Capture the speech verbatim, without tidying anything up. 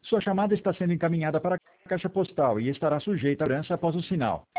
Sua chamada está sendo encaminhada para a caixa postal e estará sujeita a segurança após o sinal.